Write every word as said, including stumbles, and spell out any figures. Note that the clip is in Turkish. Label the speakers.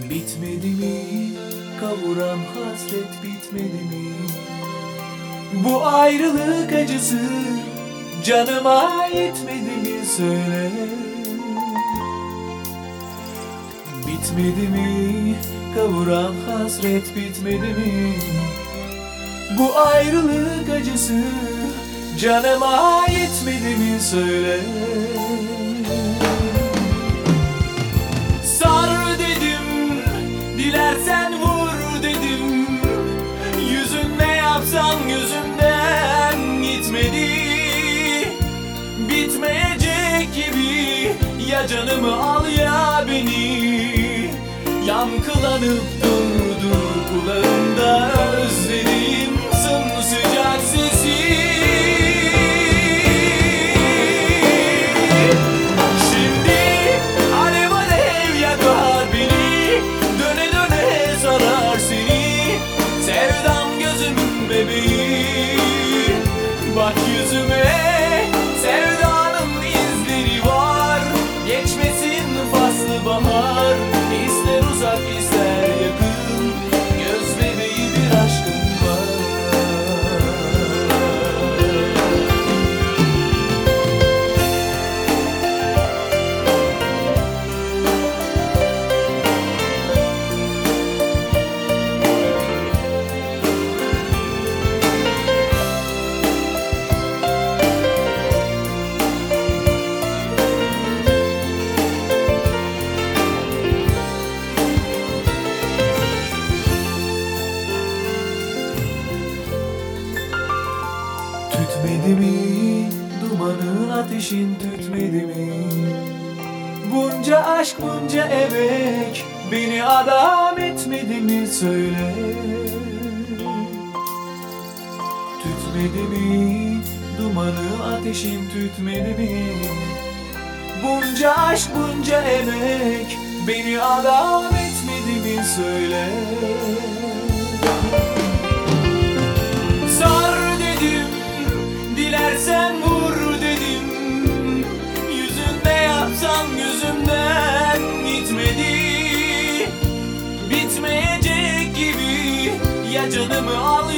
Speaker 1: Bitmedi mi? Kavuran hasret bitmedi mi? Bu ayrılık acısı canıma yetmedi mi söyle? Bitmedi mi? Kavuran hasret bitmedi mi? Bu ayrılık acısı canıma yetmedi mi söyle? Sar dedim, dilersen vur dedim. Yüzün ne yapsam gözümden gitmedi. Bitmeyecek gibi ya canımı al ya beni. Yankılanıp durdu kulağımda özlediğim sımsıcak sesi. Şimdi alev alev yakar beni, döne döne sarar seni. Sevdam gözümün bebeği, bak yüzüme, sevdanın izleri var. Geçmesin faslı bahar, İster uzak ister yakın, göz bebeği bir aşkım var. Tütmedi mi? Dumanı ateşin tütmedi mi? Bunca aşk bunca emek beni adam etmedi mi söyle? Tütmedi mi? Dumanı ateşin tütmedi mi? Bunca aşk bunca emek beni adam etmedi mi söyle? Dilersen vur dedim. Yüzünde yapsam gözümden gitmedi. Bitmeyecek gibi ya canımı al